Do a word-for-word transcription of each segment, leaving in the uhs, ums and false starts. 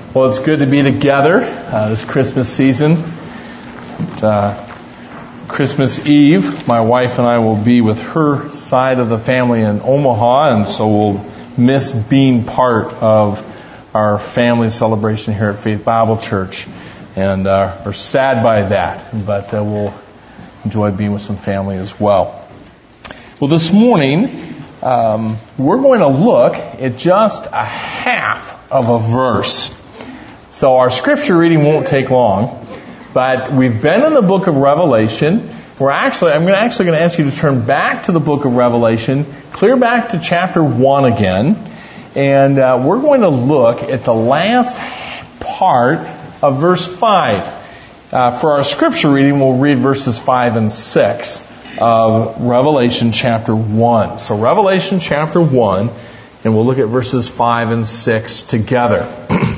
Well, it's good to be together uh, this Christmas season. Uh, Christmas Eve, my wife and I will be with her side of the family in Omaha, and so we'll miss being part of our family celebration here at Faith Bible Church, and uh, are sad by that, but uh, we'll enjoy being with some family as well. Well, this morning, um, we're going to look at just a half of a verse. So our scripture reading won't take long, but we've been in the book of Revelation. We're actually, I'm actually going to ask you to turn back to the book of Revelation, clear back to chapter one again, and uh, we're going to look at the last part of verse five. Uh, for our scripture reading, we'll read verses five and six of Revelation chapter one. So Revelation chapter one, and we'll look at verses five and six together.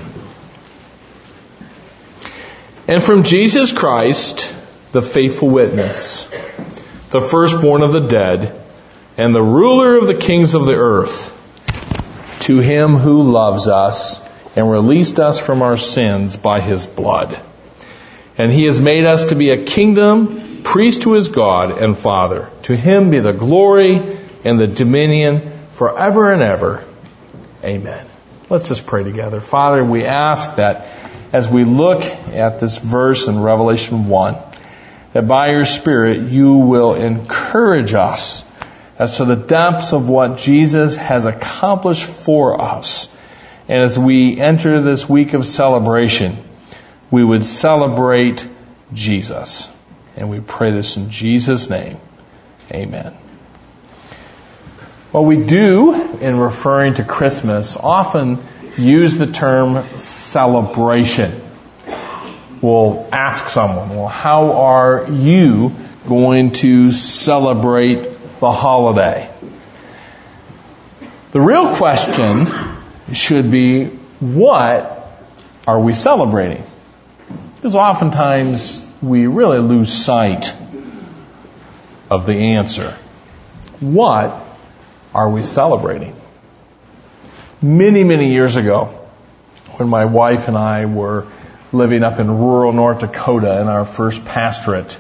And from Jesus Christ, the faithful witness, the firstborn of the dead, and the ruler of the kings of the earth, to him who loves us and released us from our sins by his blood. And he has made us to be a kingdom, priest to his God and Father. To him be the glory and the dominion forever and ever. Amen. Let's just pray together. Father, we ask that as we look at this verse in Revelation one, that by your Spirit you will encourage us as to the depths of what Jesus has accomplished for us. And as we enter this week of celebration, we would celebrate Jesus. And we pray this in Jesus' name. Amen. Well, we do, in referring to Christmas, often use the term celebration. We'll ask someone, well, how are you going to celebrate the holiday? The real question should be, what are we celebrating? Because oftentimes we really lose sight of the answer. What are we celebrating? Many, many years ago, when my wife and I were living up in rural North Dakota in our first pastorate,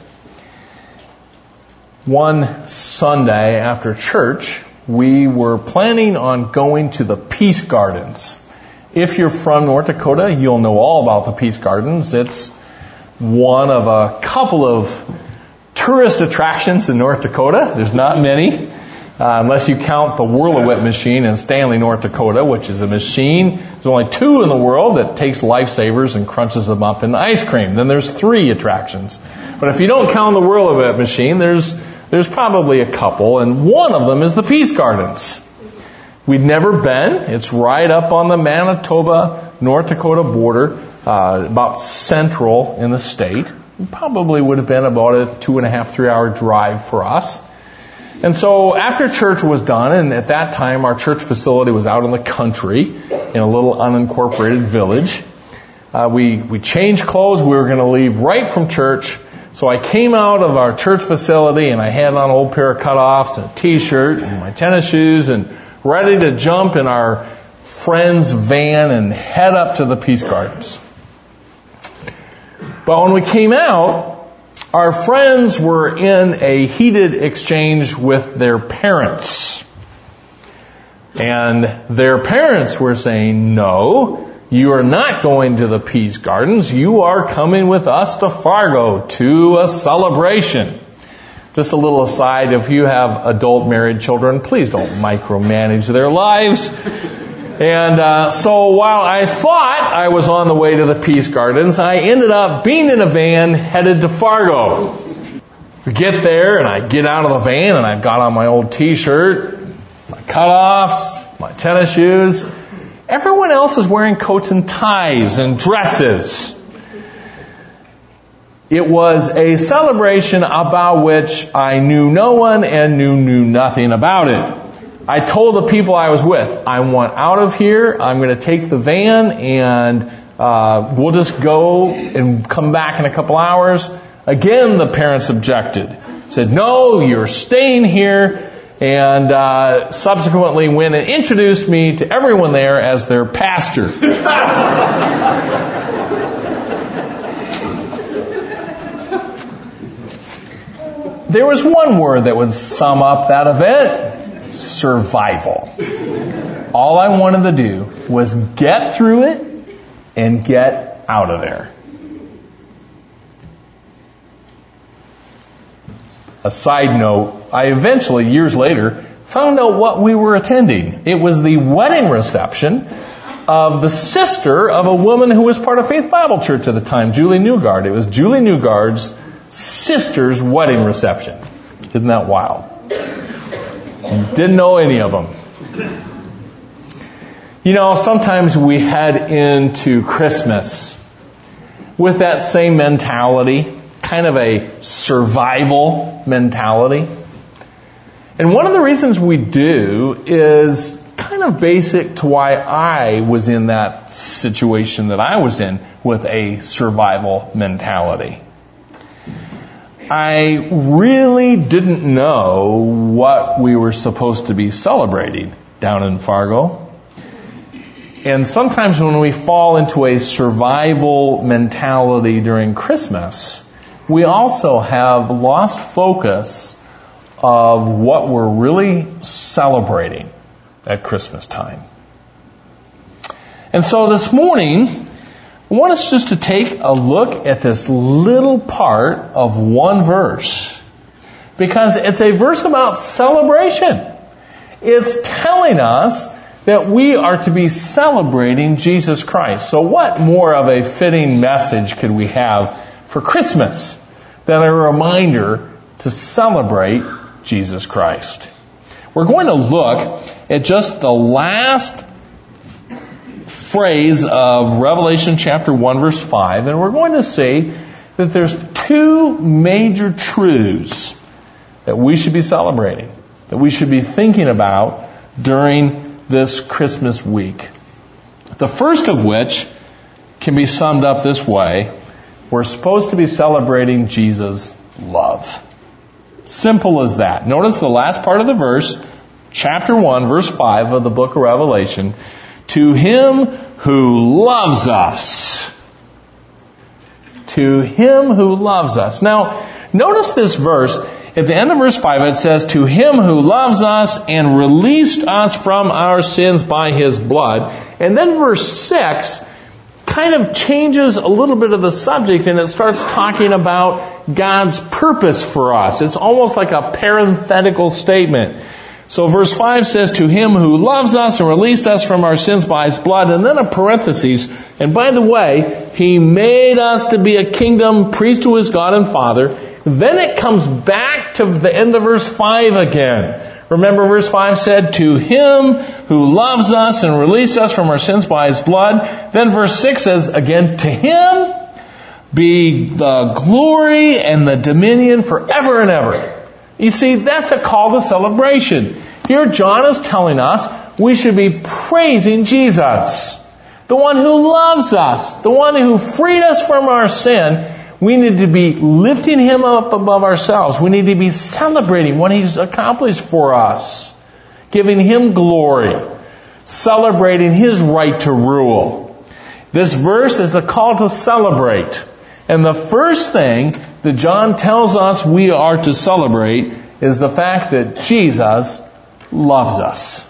one Sunday after church, we were planning on going to the Peace Gardens. If you're from North Dakota, you'll know all about the Peace Gardens. It's one of a couple of tourist attractions in North Dakota. There's not many. Uh, unless you count the Whirlawhip machine in Stanley, North Dakota, which is a machine. There's only two in the world that takes lifesavers and crunches them up in ice cream. Then there's three attractions. But if you don't count the Whirlawhip machine, there's there's probably a couple, and one of them is the Peace Gardens. We'd never been. It's right up on the Manitoba, North Dakota border, uh, about central in the state. It probably would have been about a two and a half, three hour drive for us. And so after church was done, and at that time our church facility was out in the country in a little unincorporated village, uh, we, we changed clothes. We were going to leave right from church. So I came out of our church facility and I had on an old pair of cutoffs and a t-shirt and my tennis shoes and ready to jump in our friend's van and head up to the Peace Gardens. But when we came out, our friends were in a heated exchange with their parents. And their parents were saying, no, you are not going to the Peace Gardens. You are coming with us to Fargo to a celebration. Just a little aside, if you have adult married children, please don't micromanage their lives. And uh, so while I thought I was on the way to the Peace Gardens, I ended up being in a van headed to Fargo. We get there, and I get out of the van, and I've got on my old t-shirt, my cutoffs, my tennis shoes. Everyone else is wearing coats and ties and dresses. It was a celebration about which I knew no one and knew, knew nothing about it. I told the people I was with, I want out of here. I'm going to take the van and uh, we'll just go and come back in a couple hours. Again, the parents objected. Said, no, you're staying here. And uh, subsequently went and introduced me to everyone there as their pastor. there was one word that would sum up that event: survival. All I wanted to do was get through it and get out of there. A side note, I eventually, years later, found out what we were attending. It was the wedding reception of the sister of a woman who was part of Faith Bible Church at the time, Julie Newgard. It was Julie Newgard's sister's wedding reception. Isn't that wild? Didn't know any of them. You know, sometimes we head into Christmas with that same mentality, kind of a survival mentality. And one of the reasons we do is kind of basic to why I was in that situation that I was in with a survival mentality. I really didn't know what we were supposed to be celebrating down in Fargo. And sometimes when we fall into a survival mentality during Christmas, we also have lost focus of what we're really celebrating at Christmas time. And so this morning, I want us just to take a look at this little part of one verse, because it's a verse about celebration. It's telling us that we are to be celebrating Jesus Christ. So what more of a fitting message could we have for Christmas than a reminder to celebrate Jesus Christ? We're going to look at just the last phrase of Revelation chapter one verse five, and we're going to see that there's two major truths that we should be celebrating, that we should be thinking about during this Christmas week. The first of which can be summed up this way: we're supposed to be celebrating Jesus' love. Simple as that. Notice the last part of the verse, chapter one, verse five of the book of Revelation. To him who loves us. To him who loves us. Now, notice this verse. At the end of verse five, it says, to him who loves us and released us from our sins by his blood. And then verse six kind of changes a little bit of the subject, and it starts talking about God's purpose for us. It's almost like a parenthetical statement. So verse five says, to him who loves us and released us from our sins by his blood, and then a parenthesis, and by the way, he made us to be a kingdom, priest to his God and Father. Then it comes back to the end of verse five again. Remember, verse five said, to him who loves us and released us from our sins by his blood. Then verse six says, again, to him be the glory and the dominion forever and ever. You see, that's a call to celebration. Here John is telling us we should be praising Jesus, the one who loves us, the one who freed us from our sin. We need to be lifting him up above ourselves. We need to be celebrating what he's accomplished for us, giving him glory, celebrating his right to rule. This verse is a call to celebrate. And the first thing that John tells us we are to celebrate is the fact that Jesus loves us.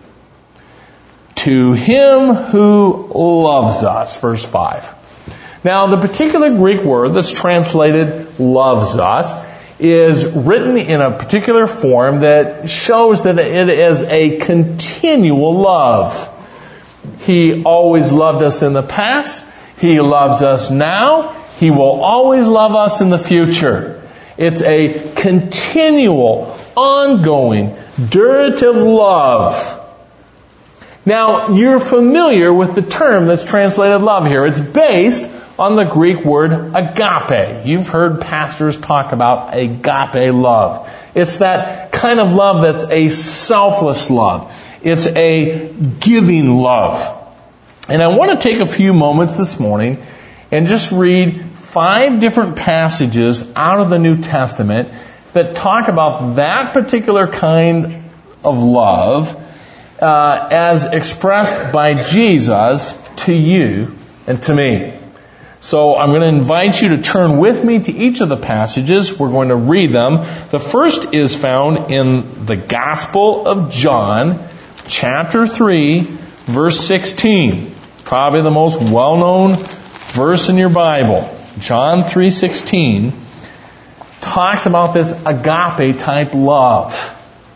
To him who loves us, verse five. Now, the particular Greek word that's translated loves us is written in a particular form that shows that it is a continual love. He always loved us in the past. He loves us now. He will always love us in the future. It's a continual, ongoing, durative love. Now, you're familiar with the term that's translated love here. It's based on the Greek word agape. You've heard pastors talk about agape love. It's that kind of love that's a selfless love. It's a giving love. And I want to take a few moments this morning and just read five different passages out of the New Testament that talk about that particular kind of love uh, as expressed by Jesus to you and to me. So I'm going to invite you to turn with me to each of the passages. We're going to read them. The first is found in the Gospel of John, chapter three, verse sixteen. Probably the most well-known verse in your Bible. John three sixteen talks about this agape type love.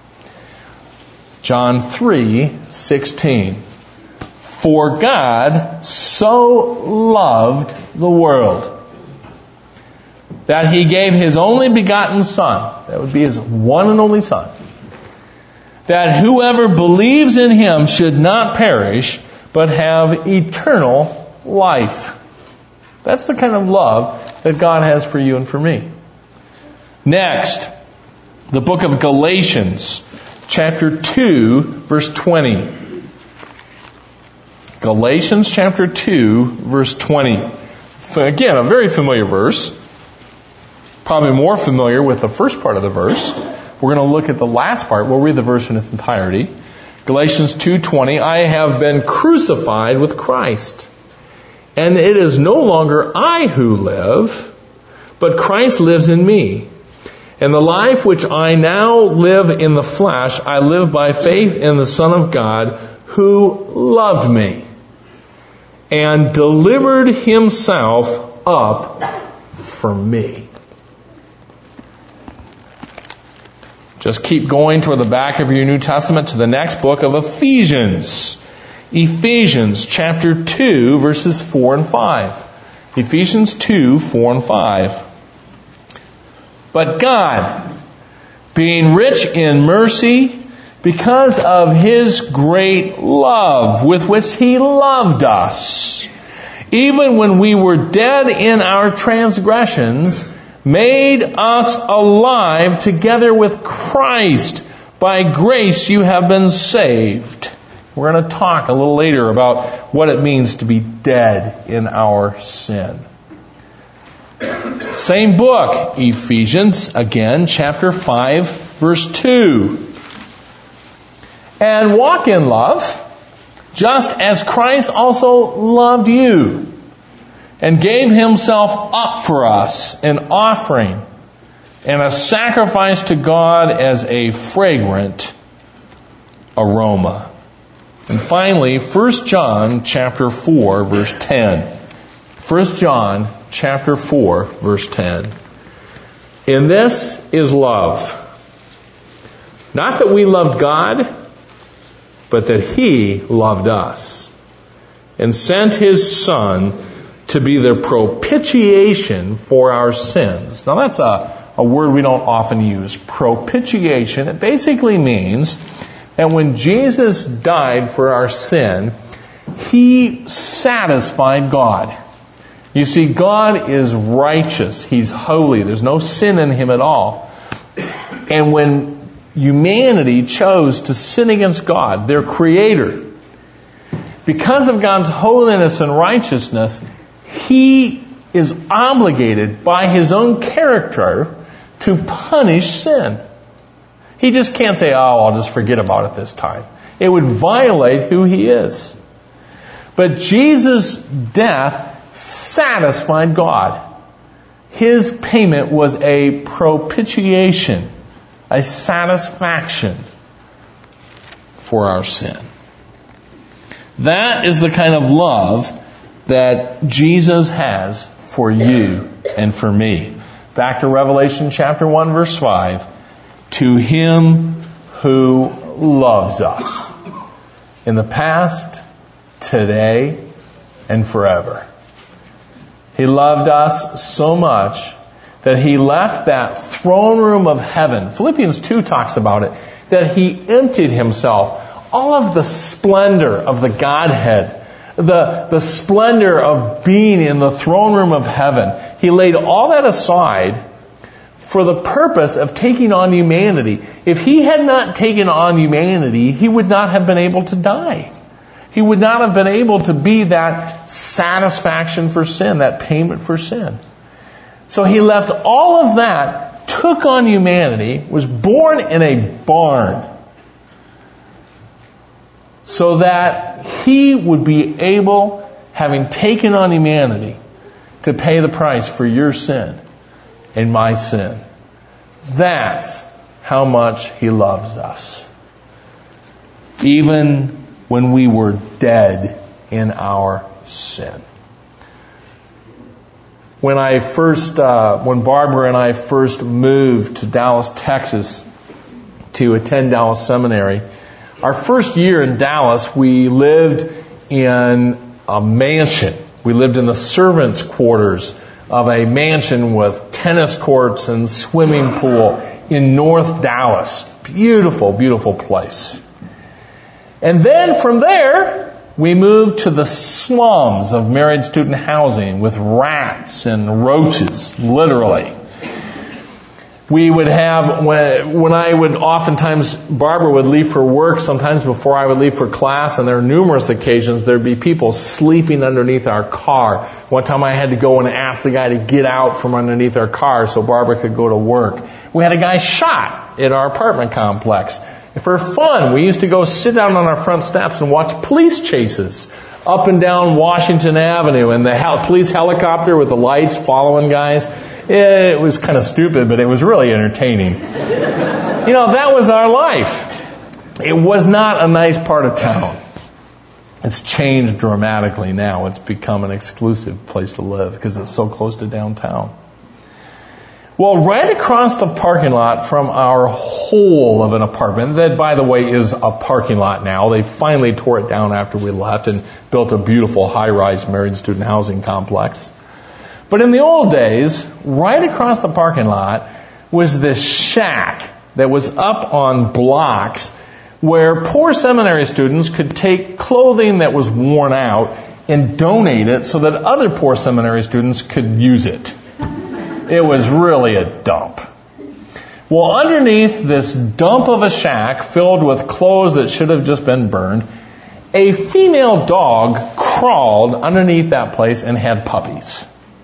John three sixteen. For God so loved the world that He gave His only begotten Son, that would be His one and only Son, that whoever believes in Him should not perish, but have eternal life. That's the kind of love that God has for you and for me. Next, the book of Galatians, chapter two, verse twenty. Galatians chapter two, verse twenty. Again, a very familiar verse. Probably more familiar with the first part of the verse. We're going to look at the last part. We'll read the verse in its entirety. Galatians two twenty, I have been crucified with Christ, and it is no longer I who live, but Christ lives in me. And the life which I now live in the flesh, I live by faith in the Son of God, who loved me and delivered Himself up for me. Just keep going toward the back of your New Testament to the next book of Ephesians. Ephesians chapter two, verses four and five. Ephesians two, four and five. But God, being rich in mercy, because of His great love with which He loved us, even when we were dead in our transgressions, made us alive together with Christ. By grace you have been saved. We're going to talk a little later about what it means to be dead in our sin. Same book, Ephesians, again, chapter five, verse two. And walk in love, just as Christ also loved you, and gave Himself up for us, an offering and a sacrifice to God as a fragrant aroma. And finally, First John chapter four, verse ten. First John chapter four, verse ten. In this is love. Not that we loved God, but that He loved us and sent His Son to be the propitiation for our sins. Now that's a, a word we don't often use. Propitiation. It basically means that when Jesus died for our sin, He satisfied God. You see, God is righteous. He's holy. There's no sin in Him at all. And when humanity chose to sin against God, their Creator, because of God's holiness and righteousness, He is obligated by His own character to punish sin. He just can't say, oh, I'll just forget about it this time. It would violate who He is. But Jesus' death satisfied God. His payment was a propitiation, a satisfaction for our sin. That is the kind of love that Jesus has for you and for me. Back to Revelation chapter one, verse five. To Him who loves us in the past, today, and forever. He loved us so much that He left that throne room of heaven. Philippians two talks about it. That He emptied Himself. All of the splendor of the Godhead. The, the splendor of being in the throne room of heaven. He laid all that aside for the purpose of taking on humanity. If He had not taken on humanity, He would not have been able to die. He would not have been able to be that satisfaction for sin, that payment for sin. So He left all of that, took on humanity, was born in a barn, so that He would be able, having taken on humanity, to pay the price for your sin and my sin. That's how much He loves us. Even when we were dead in our sin. When I first, uh, when Barbara and I first moved to Dallas, Texas, to attend Dallas Seminary, our first year in Dallas, we lived in a mansion. We lived in the servants' quarters of a mansion with tennis courts and swimming pool in North Dallas. Beautiful, beautiful place. And then from there, we moved to the slums of married student housing with rats and roaches, literally. We would have, when, when I would oftentimes, Barbara would leave for work, sometimes before I would leave for class, and there are numerous occasions there'd be people sleeping underneath our car. One time I had to go and ask the guy to get out from underneath our car so Barbara could go to work. We had a guy shot in our apartment complex. For fun, we used to go sit down on our front steps and watch police chases up and down Washington Avenue, and the hel- police helicopter with the lights following guys. It was kind of stupid, but it was really entertaining. You know, that was our life. It was not a nice part of town. It's changed dramatically now. It's become an exclusive place to live because it's so close to downtown. Well, right across the parking lot from our hole of an apartment, that, by the way, is a parking lot now. They finally tore it down after we left and built a beautiful high-rise married student housing complex. But in the old days, right across the parking lot was this shack that was up on blocks where poor seminary students could take clothing that was worn out and donate it so that other poor seminary students could use it. It was really a dump. Well, underneath this dump of a shack filled with clothes that should have just been burned, a female dog crawled underneath that place and had puppies.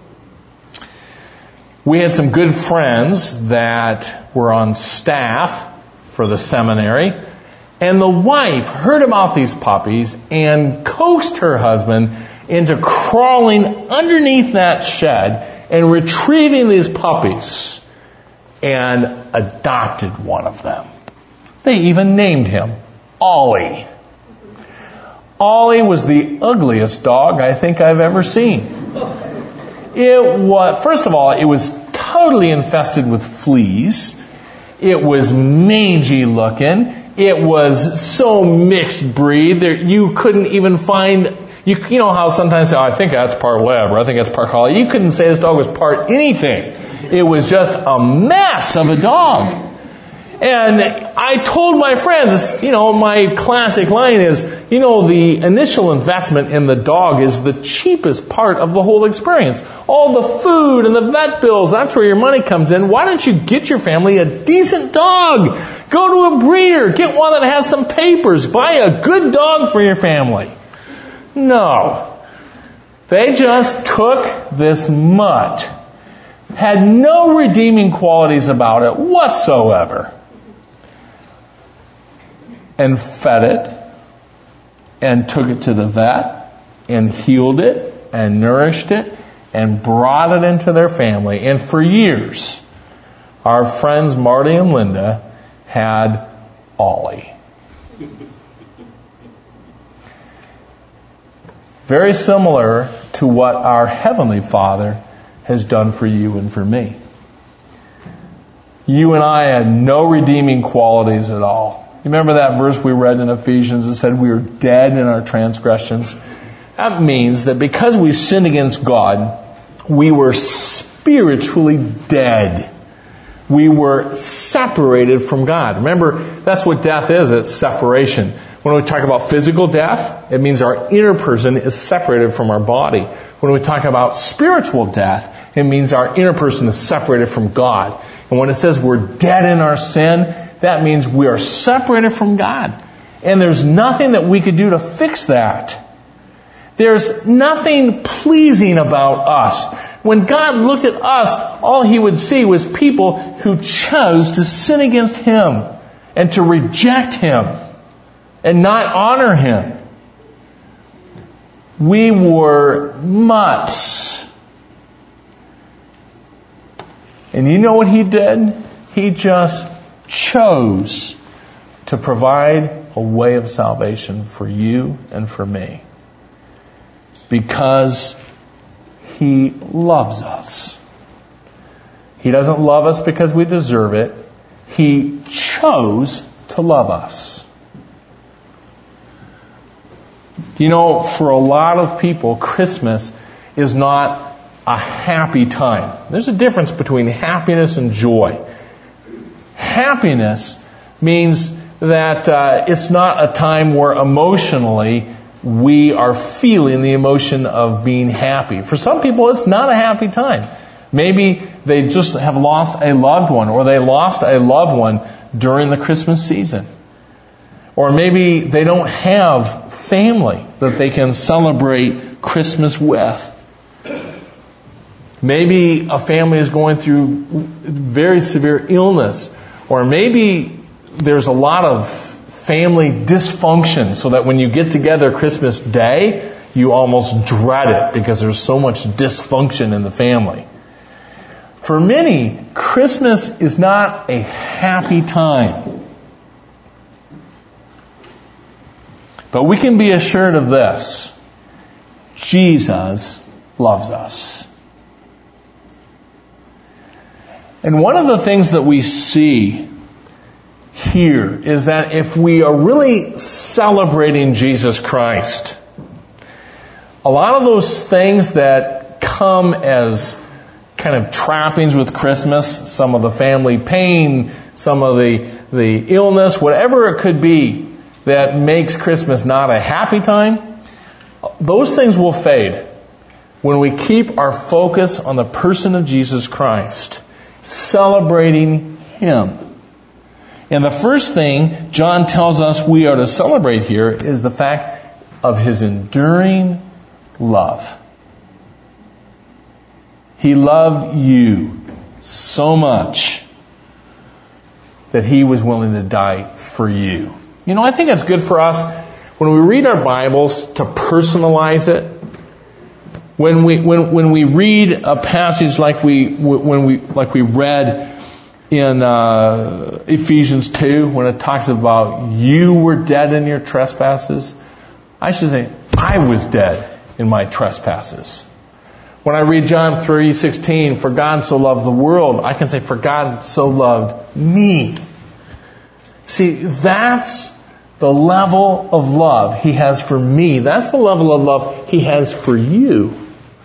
We had some good friends that were on staff for the seminary, and the wife heard about these puppies and coaxed her husband into crawling underneath that shed and retrieving these puppies, and adopted one of them. They even named him Ollie. Ollie was the ugliest dog I think I've ever seen. It was, first of all, it was totally infested with fleas. It was mangy looking. It was so mixed breed that you couldn't even find. You, you know how sometimes say, oh, I think that's part lab, or I think that's part collie. You couldn't say this dog was part anything. It was just a mess of a dog. And I told my friends, you know, my classic line is, you know, the initial investment in the dog is the cheapest part of the whole experience. All the food and the vet bills, that's where your money comes in. Why don't you get your family a decent dog? Go to a breeder, get one that has some papers, buy a good dog for your family. No. They just took this mutt, had no redeeming qualities about it whatsoever, and fed it, and took it to the vet, and healed it, and nourished it, and brought it into their family. And for years, our friends Marty and Linda had Ollie. Very similar to what our Heavenly Father has done for you and for me. You and I had no redeeming qualities at all. You remember that verse we read in Ephesians that said we were dead in our transgressions? That means that because we sinned against God, we were spiritually dead. We were separated from God. Remember, that's what death is. It's separation. When we talk about physical death, it means our inner person is separated from our body. When we talk about spiritual death, it means our inner person is separated from God. And when it says we're dead in our sin, that means we are separated from God. And there's nothing that we could do to fix that. There's nothing pleasing about us. When God looked at us, all He would see was people who chose to sin against Him and to reject Him and not honor Him. We were mutts. And you know what He did? He just chose to provide a way of salvation for you and for me. Because He loves us. He doesn't love us because we deserve it. He chose to love us. You know, for a lot of people, Christmas is not a happy time. There's a difference between happiness and joy. Happiness means that uh, it's not a time where emotionally we are feeling the emotion of being happy. For some people, it's not a happy time. Maybe they just have lost a loved one, or they lost a loved one during the Christmas season. Or maybe they don't have family that they can celebrate Christmas with. Maybe a family is going through very severe illness. Or maybe there's a lot of family dysfunction, so that when you get together Christmas Day, you almost dread it because there's so much dysfunction in the family. For many, Christmas is not a happy time. But we can be assured of this: Jesus loves us. And one of the things that we see here is that if we are really celebrating Jesus Christ, a lot of those things that come as kind of trappings with Christmas, some of the family pain, some of the, the illness, whatever it could be that makes Christmas not a happy time, those things will fade when we keep our focus on the person of Jesus Christ, celebrating Him. And the first thing John tells us we are to celebrate here is the fact of His enduring love. He loved you so much that He was willing to die for you. You know, I think it's good for us when we read our Bibles to personalize it. When we when when we read a passage like we when we like we read in uh, Ephesians two, when it talks about you were dead in your trespasses, I should say I was dead in my trespasses. When I read John three sixteen, for God so loved the world, I can say for God so loved me. See, that's the level of love He has for me. That's the level of love He has for you.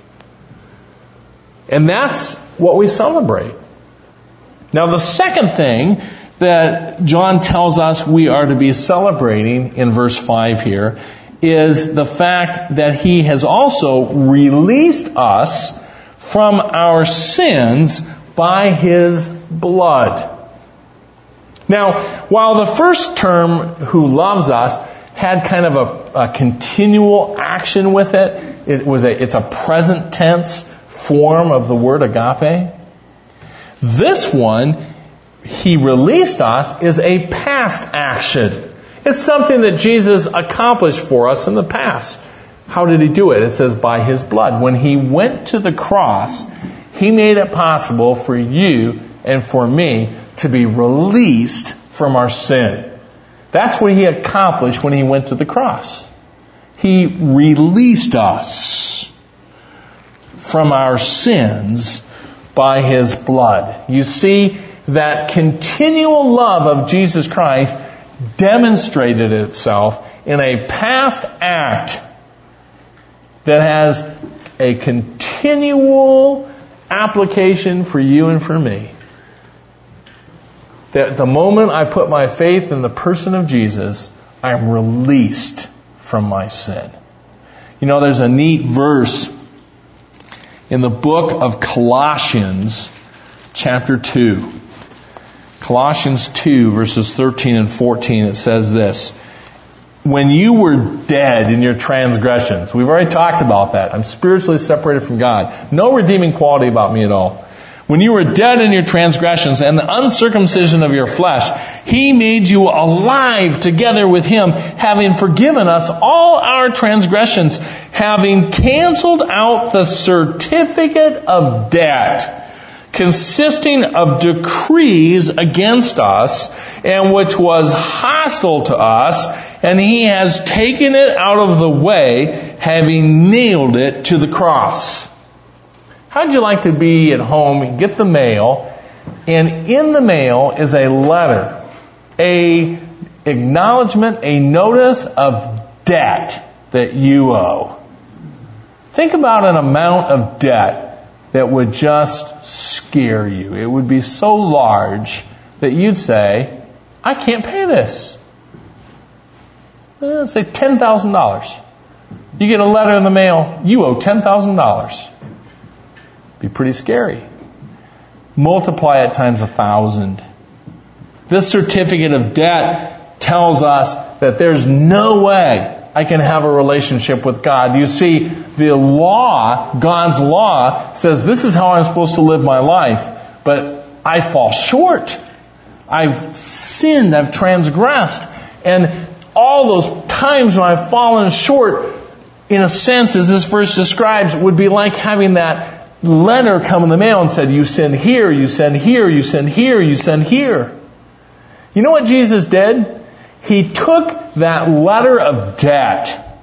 And that's what we celebrate. Now, the second thing that John tells us we are to be celebrating in verse five here is the fact that He has also released us from our sins by His blood. Now, while the first term, who loves us, had kind of a, a continual action with it, it was a, it's a present tense form of the word agape. This one, He released us, is a past action. It's something that Jesus accomplished for us in the past. How did He do it? It says by His blood. When He went to the cross, He made it possible for you and for me to be released from our sin. That's what He accomplished when He went to the cross. He released us from our sins by His blood. You see, that continual love of Jesus Christ demonstrated itself in a past act that has a continual application for you and for me. That the moment I put my faith in the person of Jesus, I am released from my sin. You know, there's a neat verse in the book of Colossians, chapter two. Colossians two, verses thirteen and fourteen, it says this: when you were dead in your transgressions, we've already talked about that. I'm spiritually separated from God. No redeeming quality about me at all. When you were dead in your transgressions and the uncircumcision of your flesh, He made you alive together with Him, having forgiven us all our transgressions, having canceled out the certificate of debt consisting of decrees against us, and which was hostile to us, and he has taken it out of the way, having nailed it to the cross. How'd you like to be at home and get the mail, and in the mail is a letter, a acknowledgement, a notice of debt that you owe. Think about an amount of debt that would just scare you. It would be so large that you'd say, I can't pay this. Let's say ten thousand dollars. You get a letter in the mail, you owe ten thousand dollars. Be pretty scary. Multiply it times a thousand. This certificate of debt tells us that there's no way I can have a relationship with God. You see, the law, God's law, says this is how I'm supposed to live my life, but I fall short. I've sinned, I've transgressed, and all those times when I've fallen short, in a sense, as this verse describes, would be like having that letter come in the mail and said, you sin here, you sin here, you sin here, you sin here. You know what Jesus did? He took that letter of debt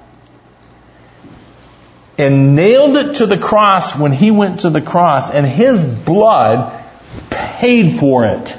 and nailed it to the cross when he went to the cross, and his blood paid for it.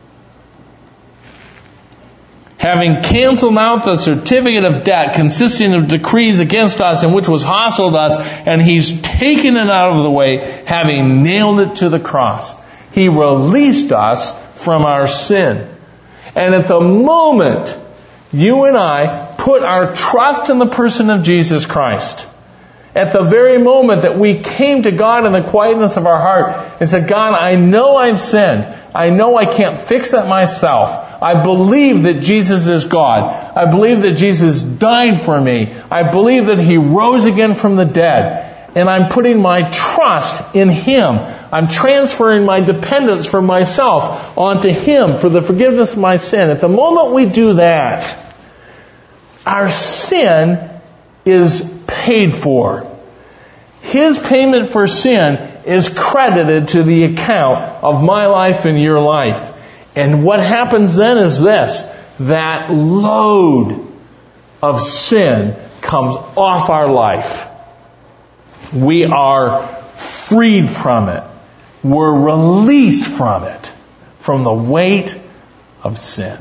Having canceled out the certificate of debt consisting of decrees against us and which was hostile to us, and he's taken it out of the way, having nailed it to the cross. He released us from our sin. And at the moment you and I put our trust in the person of Jesus Christ, at the very moment that we came to God in the quietness of our heart and said, God, I know I've sinned. I know I can't fix that myself. I believe that Jesus is God. I believe that Jesus died for me. I believe that He rose again from the dead. And I'm putting my trust in Him. I'm transferring my dependence from myself onto Him for the forgiveness of my sin. At the moment we do that, our sin is paid for. His payment for sin is credited to the account of my life and your life. And what happens then is this: that load of sin comes off our life. We are freed from it. We're released from it, from the weight of sin.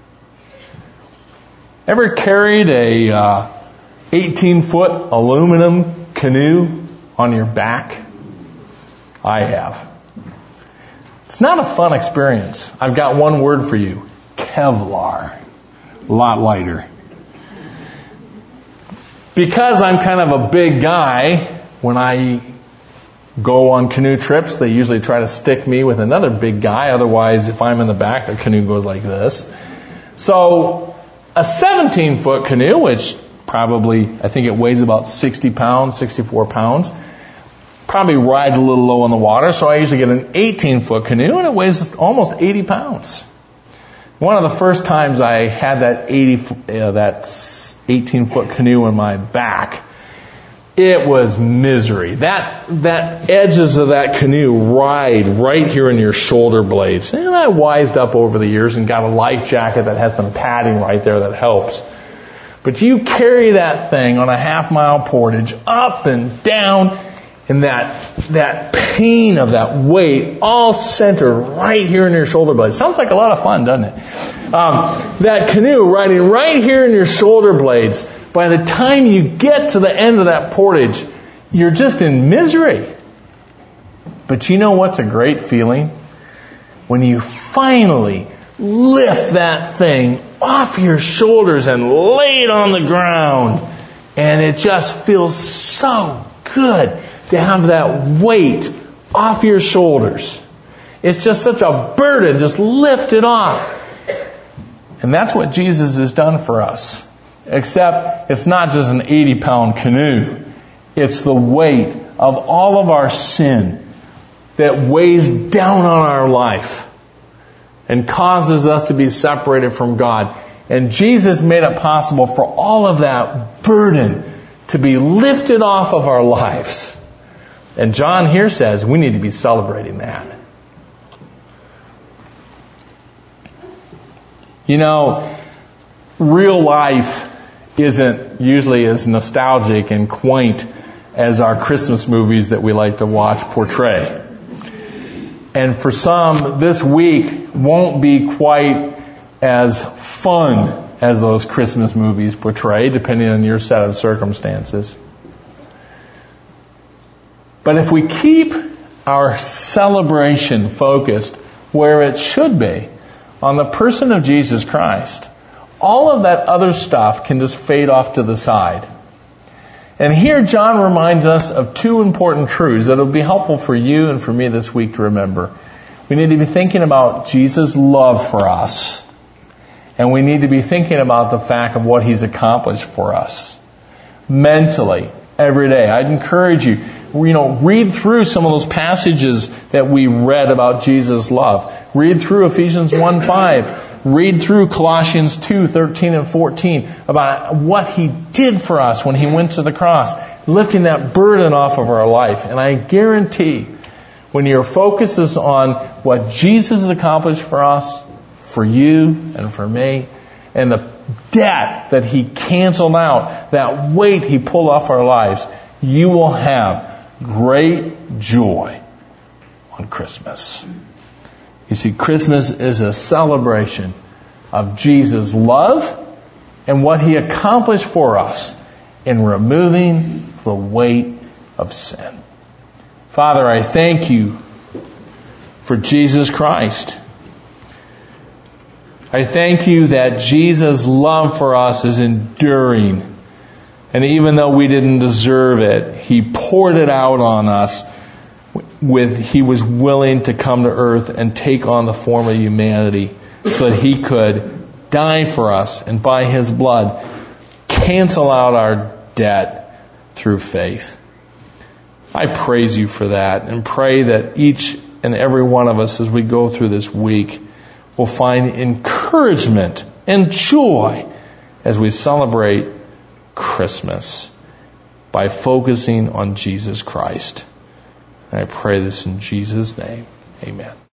Ever carried a uh, eighteen foot aluminum canoe on your back? I have. It's not a fun experience. I've got one word for you: Kevlar. A lot lighter. Because I'm kind of a big guy, when I go on canoe trips, they usually try to stick me with another big guy. Otherwise, if I'm in the back, the canoe goes like this. So, a seventeen foot canoe, which probably, I think it weighs about sixty pounds, sixty-four pounds, probably rides a little low in the water. So I usually get an eighteen foot canoe, and it weighs almost eighty pounds. One of the first times I had that eighty, uh, that eighteen foot canoe in my back, it was misery. That, that edges of that canoe ride right here in your shoulder blades. And I wised up over the years and got a life jacket that has some padding right there that helps. But you carry that thing on a half mile portage up and down, and that, that pain of that weight all centered right here in your shoulder blades. Sounds like a lot of fun, doesn't it? Um, that canoe riding right here in your shoulder blades. By the time you get to the end of that portage, you're just in misery. But you know what's a great feeling? When you finally lift that thing off your shoulders and lay it on the ground. And it just feels so good to have that weight off your shoulders. It's just such a burden. Just lift it off. And that's what Jesus has done for us. Except it's not just an eighty pound canoe. It's the weight of all of our sin that weighs down on our life and causes us to be separated from God. And Jesus made it possible for all of that burden to be lifted off of our lives. And John here says we need to be celebrating that. You know, real life isn't usually as nostalgic and quaint as our Christmas movies that we like to watch portray. And for some, this week won't be quite as fun as those Christmas movies portray, depending on your set of circumstances. But if we keep our celebration focused where it should be, on the person of Jesus Christ, all of that other stuff can just fade off to the side. And here John reminds us of two important truths that will be helpful for you and for me this week to remember. We need to be thinking about Jesus' love for us. And we need to be thinking about the fact of what He's accomplished for us. Mentally, every day. I'd encourage you, you know, read through some of those passages that we read about Jesus' love. Read through Ephesians one five. Read through Colossians two thirteen and fourteen about what He did for us when He went to the cross, lifting that burden off of our life. And I guarantee, when your focus is on what Jesus has accomplished for us, for you and for me, and the debt that He canceled out, that weight He pulled off our lives, you will have great joy on Christmas. You see, Christmas is a celebration of Jesus' love and what He accomplished for us in removing the weight of sin. Father, I thank You for Jesus Christ. I thank You that Jesus' love for us is enduring. And even though we didn't deserve it, He poured it out on us. With He was willing to come to earth and take on the form of humanity so that He could die for us and by His blood cancel out our debt through faith. I praise You for that and pray that each and every one of us as we go through this week will find encouragement and joy as we celebrate Christmas by focusing on Jesus Christ. And I pray this in Jesus' name. Amen.